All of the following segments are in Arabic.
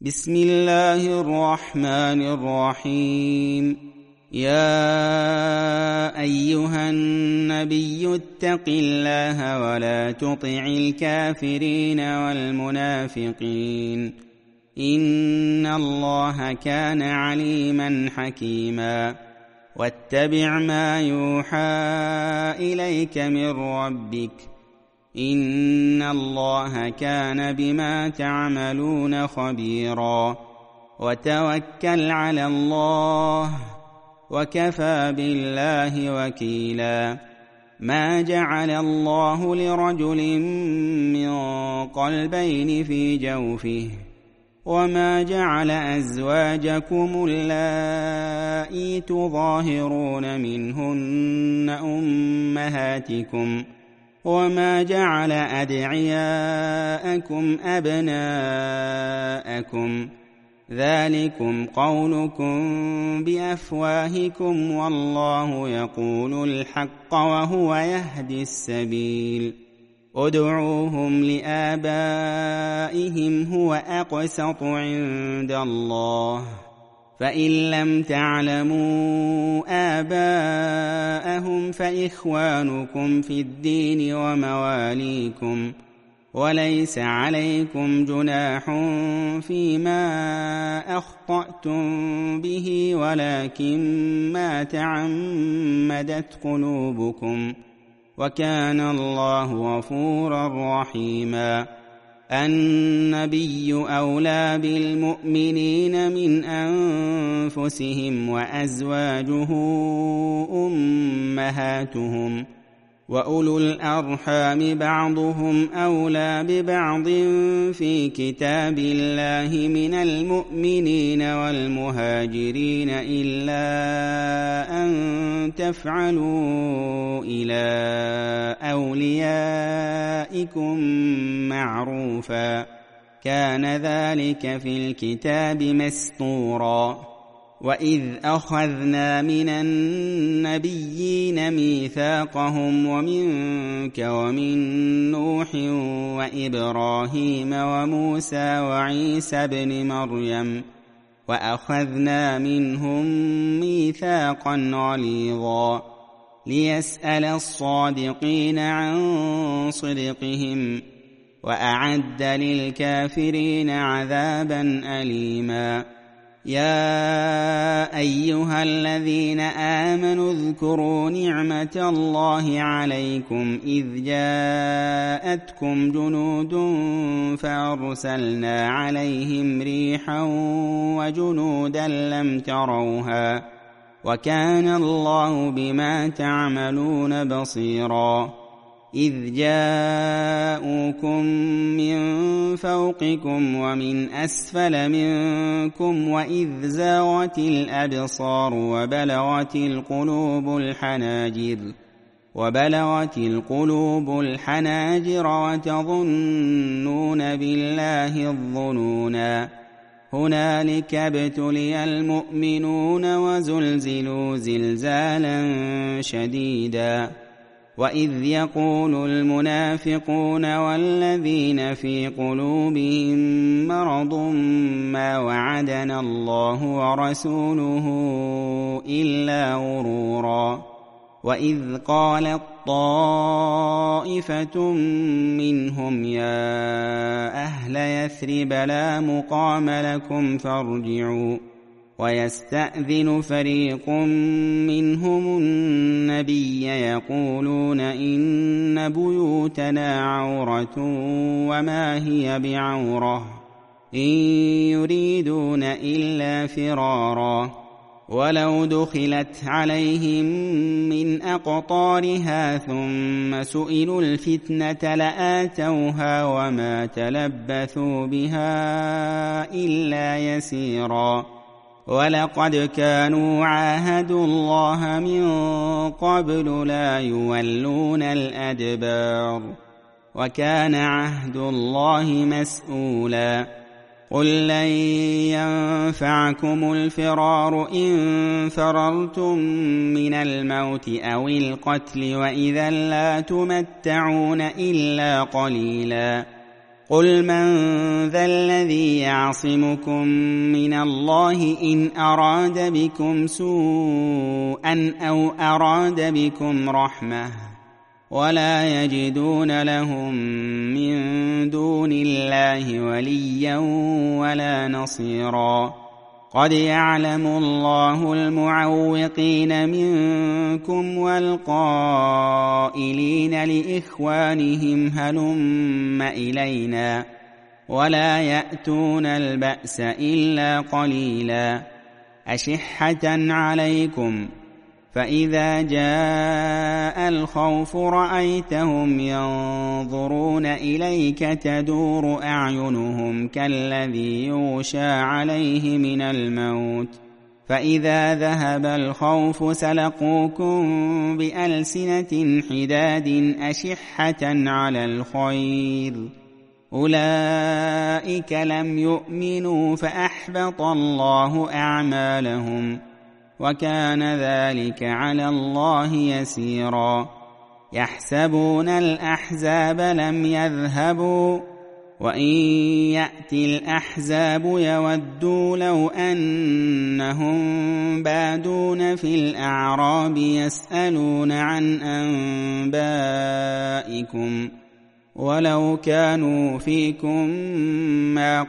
بسم الله الرحمن الرحيم. يا أيها النبي اتق الله ولا تطع الكافرين والمنافقين إن الله كان عليما حكيما. واتبع ما يوحى إليك من ربك إن الله كان بما تعملون خبيرا. وتوكل على الله وكفى بالله وكيلا. ما جعل الله لرجل من قلبين في جوفه وما جعل أزواجكم اللائي تظاهرون منهن أمهاتكم وما جعل أدعياءكم أبناءكم ذلكم قولكم بأفواهكم والله يقول الحق وهو يهدي السبيل. ادعوهم لآبائهم هو أقسط عند الله فإن لم تعلموا آباءهم فإخوانكم في الدين ومواليكم وليس عليكم جناح فيما أخطأتم به ولكن ما تعمدت قلوبكم وكان الله غفورا رحيما. النبي أولى بالمؤمنين من أنفسهم وأزواجه أمهاتهم وأولو الأرحام بعضهم أولى ببعض في كتاب الله من المؤمنين والمهاجرين إلا أن تفعلوا إلى أوليائكم معروفا كان ذلك في الكتاب مسطورا. وإذ أخذنا من النبيين ميثاقهم ومنك ومن نوح وإبراهيم وموسى وعيسى بن مريم وأخذنا منهم ميثاقا غليظا ليسأل الصادقين عن صدقهم وأعد للكافرين عذابا أليما. يا أيها الذين آمنوا اذكروا نعمة الله عليكم إذ جاءتكم جنود فأرسلنا عليهم ريحا وجنودا لم تروها وكان الله بما تعملون بصيرا. إذ جاءوكم من فوقكم ومن أسفل منكم وإذ زاغت الأبصار وبلغت القلوب الحناجر وتظنون بالله الظنونا. هنالك ابتلي المؤمنون وزلزلوا زلزالا شديدا. وإذ يقول المنافقون والذين في قلوبهم مرض ما وعدنا الله ورسوله إلا غرورا. وإذ قالت طائفة منهم يا أهل يثرب لا مقام لكم فارجعوا ويستأذن فريق منهم النبي يقولون إن بيوتنا عورة وما هي بعورة إن يريدون إلا فرارا. ولو دخلت عليهم من أقطارها ثم سئلوا الفتنة لآتوها وما تلبثوا بها إلا يسيرا. ولقد كانوا عاهدوا الله من قبل لا يولون الأدبار وكان عهد الله مسؤولا. قل لن ينفعكم الفرار إن فررتم من الموت أو القتل وإذا لا تمتعون إلا قليلا. قل من ذا الذي يعصمكم من الله إن أراد بكم سوءا أو أراد بكم رحمة ولا يجدون لهم من دون الله وليا ولا نصيرا قد يعلم الله المعوقين منكم والقائلين لإخوانهم هلم إلينا ولا يأتون البأس إلا قليلا أشحة عليكم فإذا جاء الخوف رأيتهم ينظرون إليك تدور أعينهم كالذي يغشى عليه من الموت فإذا ذهب الخوف سلقوكم بألسنة حداد أشحة على الخير أولئك لم يؤمنوا فأحبط الله أعمالهم وكان ذلك على الله يسيرا يحسبون الأحزاب لم يذهبوا وإن يأتي الأحزاب يودوا لو أنهم بادون في الأعراب يسألون عن أنبائكم ولو كانوا فيكم ما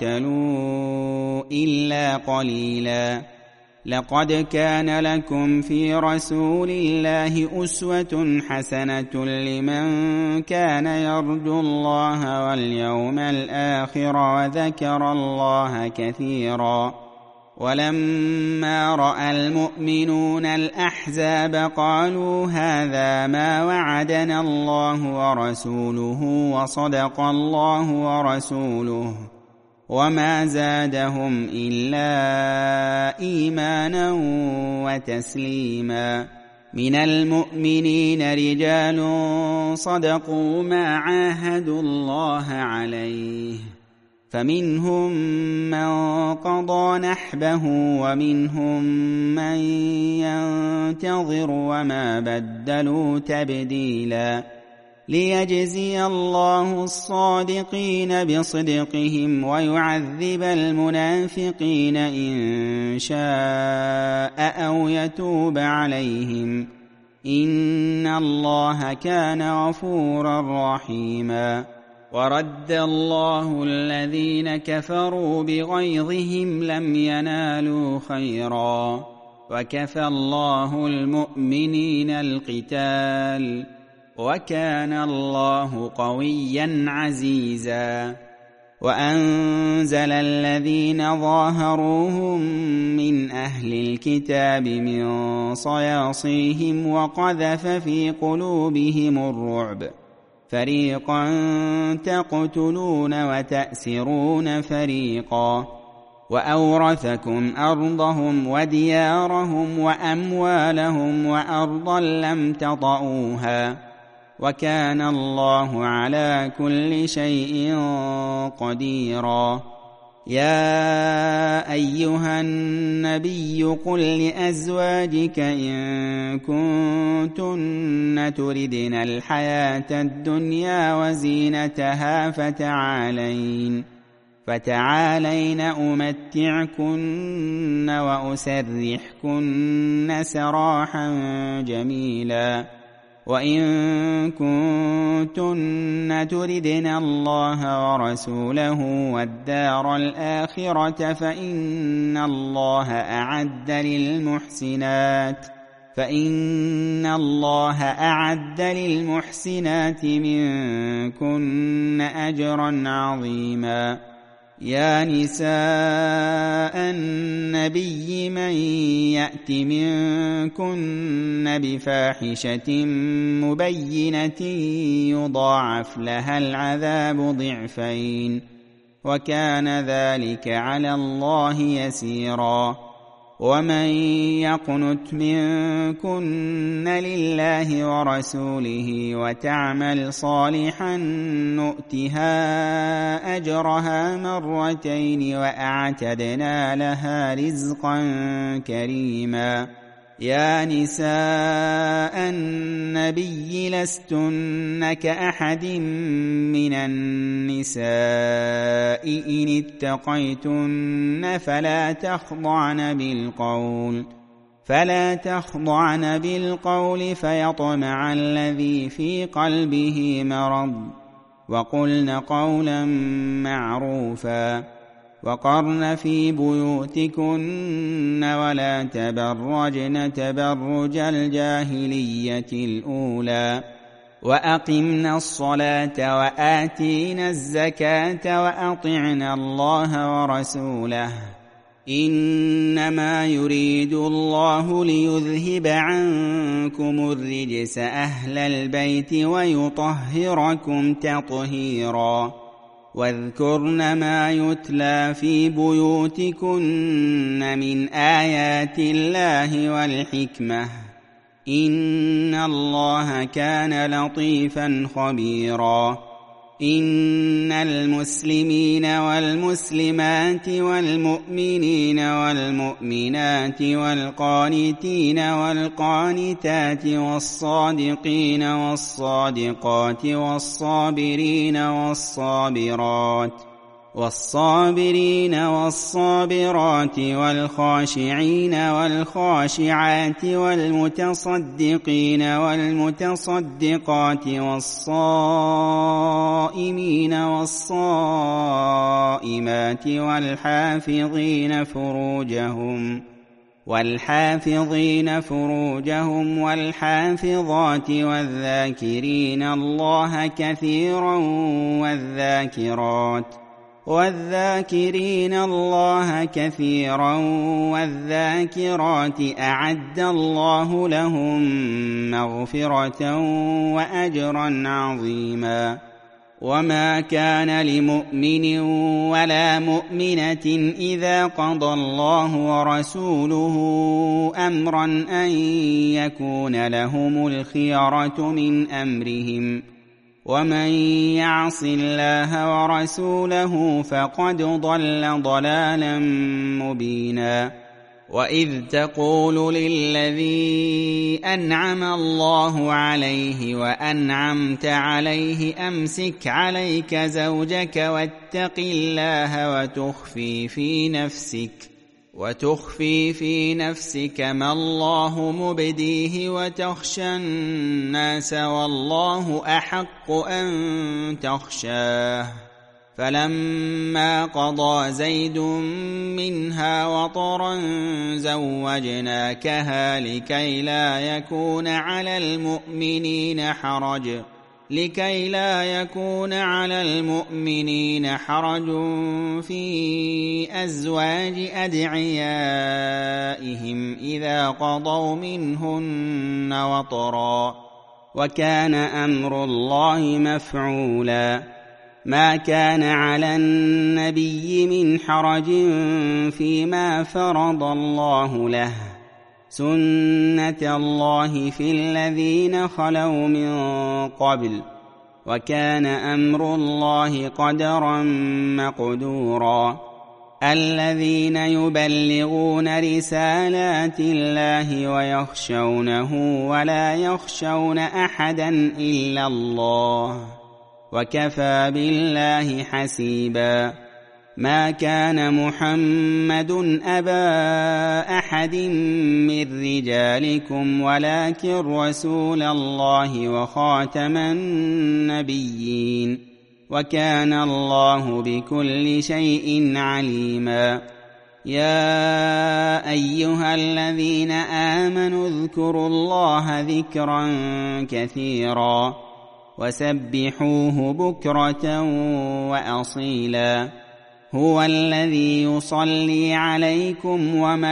قاتلوا إلا قليلا لقد كان لكم في رسول الله أسوة حسنة لمن كان يرجو الله واليوم الآخر وذكر الله كثيرا ولما رأى المؤمنون الأحزاب قالوا هذا ما وعدنا الله ورسوله وصدق الله ورسوله وما زادهم إلا إيمانا وتسليما من المؤمنين رجال صدقوا ما عاهدوا الله عليه فمنهم من قضى نحبه ومنهم من ينتظر وما بدلوا تبديلا ليجزي الله الصادقين بصدقهم ويعذب المنافقين إن شاء أو يتوب عليهم إن الله كان غفورا رحيما ورد الله الذين كفروا بغيظهم لم ينالوا خيرا وكفى الله المؤمنين القتال وكان الله قويا عزيزا وأنزل الذين ظاهروهم من أهل الكتاب من صياصيهم وقذف في قلوبهم الرعب فريقا تقتلون وتأسرون فريقا وأورثكم أرضهم وديارهم وأموالهم وأرضا لم تطئوها وكان الله على كل شيء قديرا يا أيها النبي قل لأزواجك إن كنتن تردن الحياة الدنيا وزينتها فتعالين أمتعكن وأسرحكن سراحا جميلا وإن كنتن تردن الله ورسوله والدار الآخرة فإن الله أعد للمحسنات منكن أجرا عظيما يا نساء النبي من يأت منكن بفاحشة مبينة يضاعف لها العذاب ضعفين وكان ذلك على الله يسيرا ومن يقنت منكن لله ورسوله وتعمل صالحا نؤتها أجرها مرتين وأعتدنا لها رزقا كريما يا نساء النبي لستن كأحد من النساء إن اتقيتن فلا تخضعن بالقول فيطمع الذي في قلبه مرض، وقلن قولا معروفا، وقرن في بيوتكن ولا تبرجن تبرج الجاهلية الأولى، وأقمنا الصلاة وآتينا الزكاة وأطعنا الله ورسوله، إنما يريد الله ليذهب عنكم الرجس أهل البيت ويطهركم تطهيرا، واذكرن ما يتلى في بيوتكن من آيات الله والحكمة، إن الله كان لطيفا خبيرا. إن المسلمين والمسلمات والمؤمنين والمؤمنات والقانتين والقانتات والصادقين والصادقات والصابرين والصابرات والخاشعين والخاشعات والمتصدقين والمتصدقات والصائمين والصائمات والحافظين فروجهم والحافظات والذاكرين الله كثيرا والذاكرين الله كثيرا والذاكرات أعد الله لهم مغفرة وأجرا عظيما. وما كان لمؤمن ولا مؤمنة إذا قضى الله ورسوله أمرا أن يكون لهم الخيرة من أمرهم، ومن يعص الله ورسوله فقد ضل ضلالا مبينا. وإذ تقول للذي أنعم الله عليه وأنعمت عليه أمسك عليك زوجك واتق الله وتخفي في نفسك ما الله مبديه وتخشى الناس والله أحق أن تخشاه، فلما قضى زيد منها وطرا زوجناكها لكي لا يكون على المؤمنين حرج في أزواج أدعيائهم إذا قضوا منهن وطرا، وكان أمر الله مفعولا. ما كان على النبي من حرج فيما فرض الله له، سنة الله في الذين خلوا من قبل، وكان أمر الله قدرا مقدورا. الذين يبلغون رسالات الله ويخشونه ولا يخشون أحدا إلا الله، وكفى بالله حسيبا. ما كان محمد أبا أحد من رجالكم ولكن رسول الله وخاتم النبيين، وكان الله بكل شيء عليما. يا أيها الذين آمنوا اذكروا الله ذكرا كثيرا وسبحوه بكرة وأصيلا. هو الذي يصلي عليكم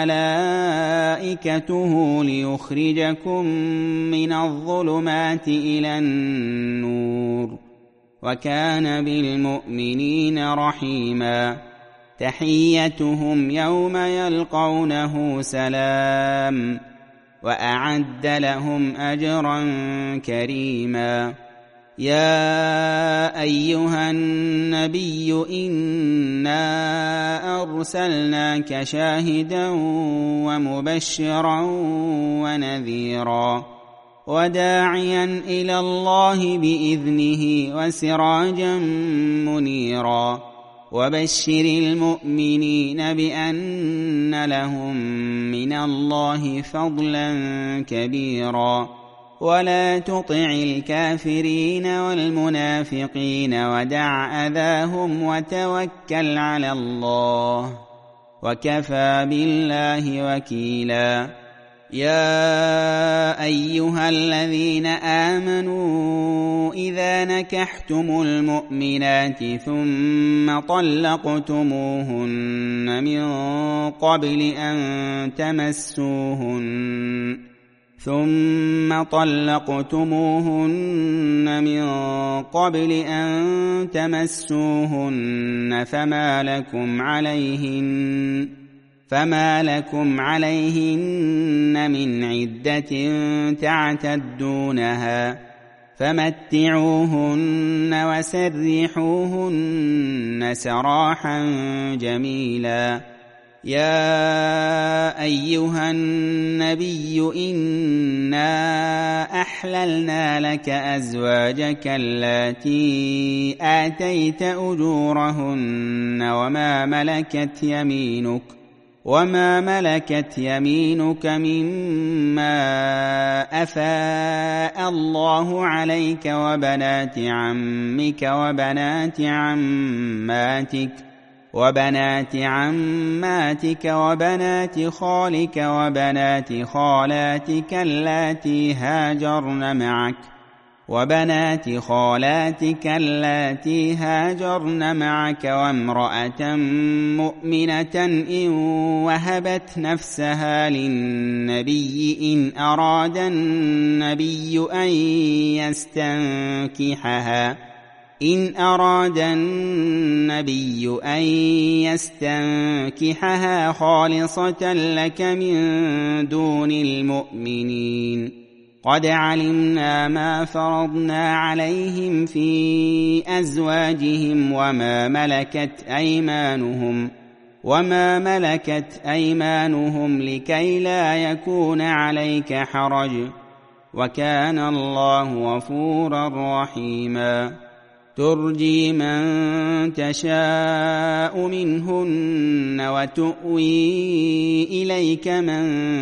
وملائكته ليخرجكم من الظلمات إلى النور، وكان بالمؤمنين رحيما. تحيتهم يوم يلقونه سلام، وأعد لهم أجرا كريما. يا أيها النبي إنا أرسلناك شاهدا ومبشرا ونذيرا وداعيا إلى الله بإذنه وسراجا منيرا وبشر المؤمنين بأن لهم من الله فضلا كبيرا ولا تطع الكافرين والمنافقين ودع أذاهم وتوكل على الله وكفى بالله وكيلا يا أيها الذين آمنوا إذا نكحتم المؤمنات ثم طلقتموهن من قبل أن تمسوهن فما لكم عليهن من عدة تعتدونها فمتعوهن وسرحوهن سراحا جميلا يا أيها النبي إنا أحللنا لك أزواجك اللاتي آتيت أجورهن وما ملكت يمينك مما أفاء الله عليك وبنات عمك وبنات عماتك وبنات خالك وبنات خالاتك اللاتي هاجرن معك وامرأة مؤمنة إن وهبت نفسها للنبي إن أراد النبي أن يستنكحها خالصة لك من دون المؤمنين قد علمنا ما فرضنا عليهم في أزواجهم وما ملكت أيمانهم لكي لا يكون عليك حرج وكان الله غفورا رحيما ترجي من تشاء منهن وتؤوي إليك من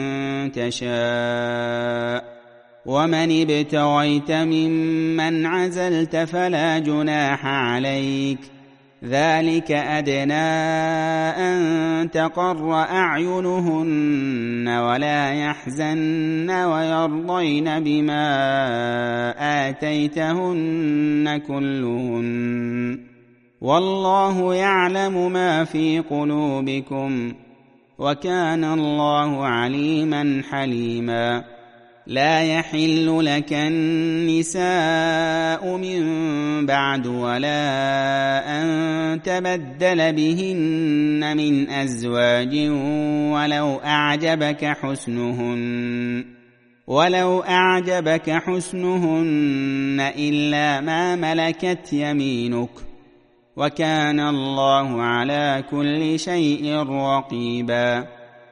تشاء ومن ابتغيت ممن عزلت فلا جناح عليك ذلك أدنى أن تقر أعينهن ولا يحزن ويرضين بما آتيتهن كلهن والله يعلم ما في قلوبكم وكان الله عليما حليما لا يحل لك النساء من بعد ولا أن تبدل بهن من أزواج ولو أعجبك حسنهن إلا ما ملكت يمينك وكان الله على كل شيء رقيبا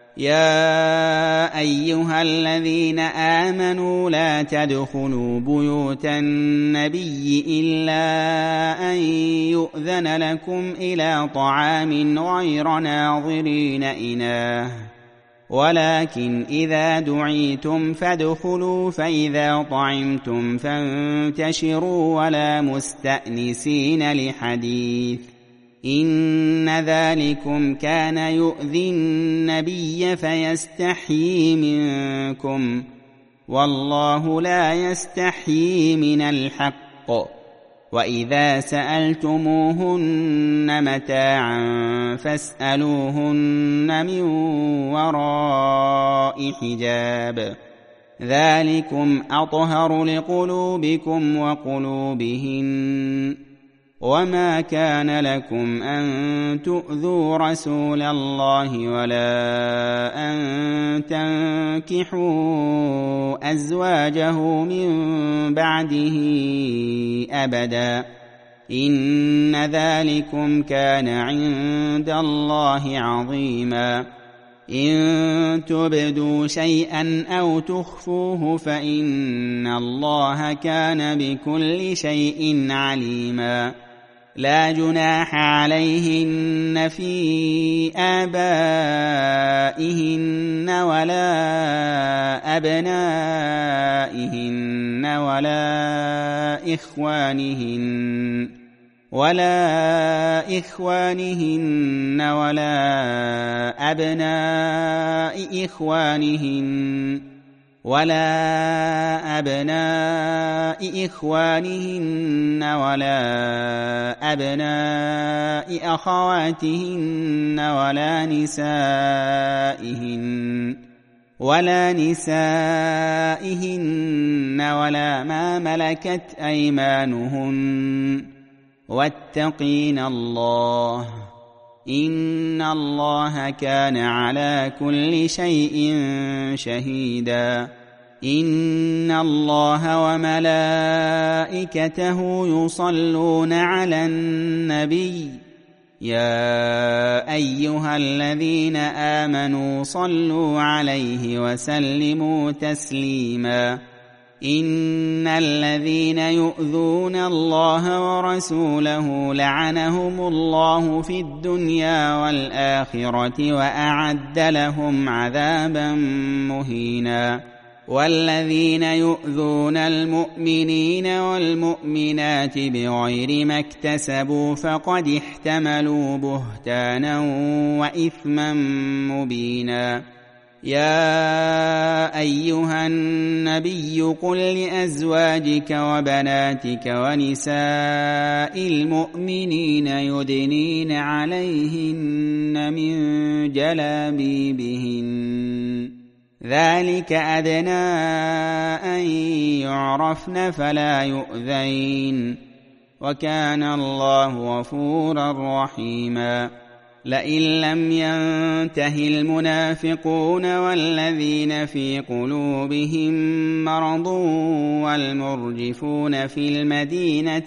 يا أيها الذين آمنوا لا تدخلوا بيوت النبي إلا أن يؤذن لكم إلى طعام غير ناظرين إناه ولكن إذا دعيتم فادخلوا فإذا طعمتم فانتشروا ولا مستأنسين لحديث إن ذلكم كان يؤذي النبي فيستحيي منكم والله لا يستحيي من الحق وإذا سألتموهن متاعا فاسألوهن من وراء حجاب ذلكم أطهر لقلوبكم وقلوبهن وما كان لكم أن تؤذوا رسول الله ولا أن تنكحوا أزواجه من بعده أبدا إن ذلكم كان عند الله عظيما إن تبدوا شيئا أو تخفوه فإن الله كان بكل شيء عليما لا جناح عليهن في آبائهن ولا أبنائهن ولا إخوانهن ولا أبناء إخوانهن ولا أبناء أخواتهن ولا نسائهن ولا ما ملكت أيمانهن واتقين الله إن الله كان على كل شيء شهيدا إن الله وملائكته يصلون على النبي يا أيها الذين آمنوا صلوا عليه وسلموا تسليما إن الذين يؤذون الله ورسوله لعنهم الله في الدنيا والآخرة وأعد لهم عذابا مهينا والذين يؤذون المؤمنين والمؤمنات بغير ما اكتسبوا فقد احتملوا بهتانا وإثما مبينا يا أيها النبي قل لأزواجك وبناتك ونساء المؤمنين يدنين عليهن من جلابيبهن ذلك أدنى أن يعرفن فلا يؤذين وكان الله غفورا رحيما لئن لم ينته المنافقون والذين في قلوبهم مرض والمرجفون في المدينة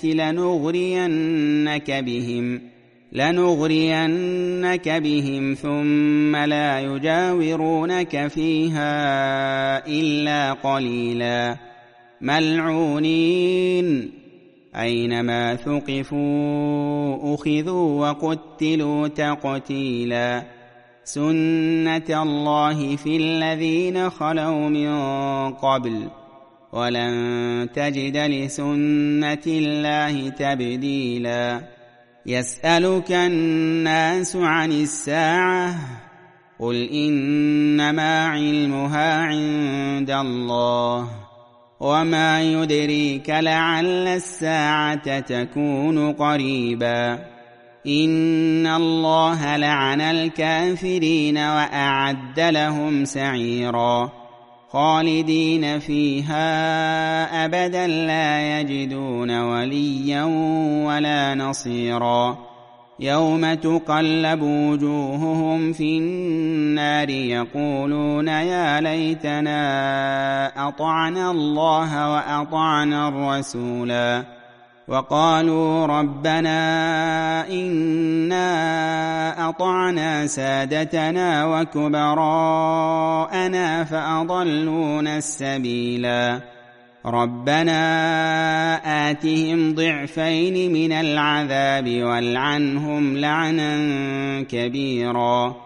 لنغرينك بهم ثم لا يجاورونك فيها إلا قليلا ملعونين أينما ثقفوا أخذوا وقتلوا تقتيلا سنة الله في الذين خلوا من قبل ولن تجد لسنة الله تبديلا يسألك الناس عن الساعة قل إنما علمها عند الله وما يدريك لعل الساعة تكون قريبا إن الله لعن الكافرين وأعد لهم سعيرا خالدين فيها أبدا لا يجدون وليا ولا نصيرا يوم تقلب وجوههم في النار يقولون يا ليتنا أطعنا الله وأطعنا الرسولا وقالوا ربنا إنا أطعنا سادتنا وكبراءنا فأضلونا السبيلا ربنا آتهم ضعفين من العذاب والعنهم لعنا كبيرا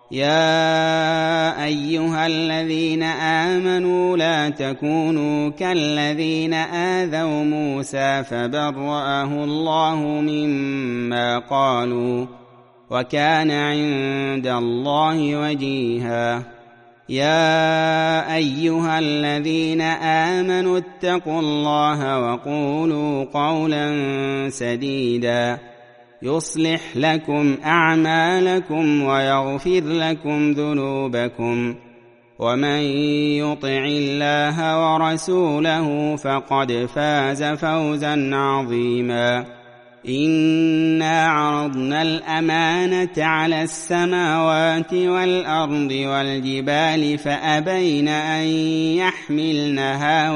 يا أيها الذين آمنوا لا تكونوا كالذين آذوا موسى فبرأه الله مما قالوا وكان عند الله وجيها يا أيها الذين آمنوا اتقوا الله وقولوا قولا سديدا يصلح لكم أعمالكم ويغفر لكم ذنوبكم ومن يطع الله ورسوله فقد فاز فوزا عظيما إنا عرضنا الأمانة على السماوات والأرض والجبال فأبين أن يحملنها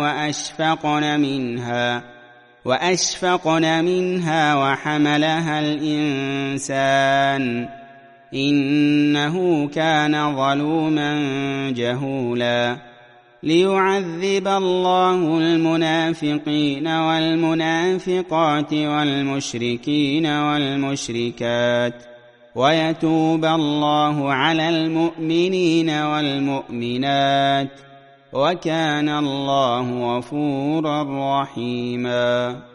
وأشفقن منها وحملها الإنسان إنه كان ظلوما جهولا ليعذب الله المنافقين والمنافقات والمشركين والمشركات ويتوب الله على المؤمنين والمؤمنات وكان الله غفورا رحيما.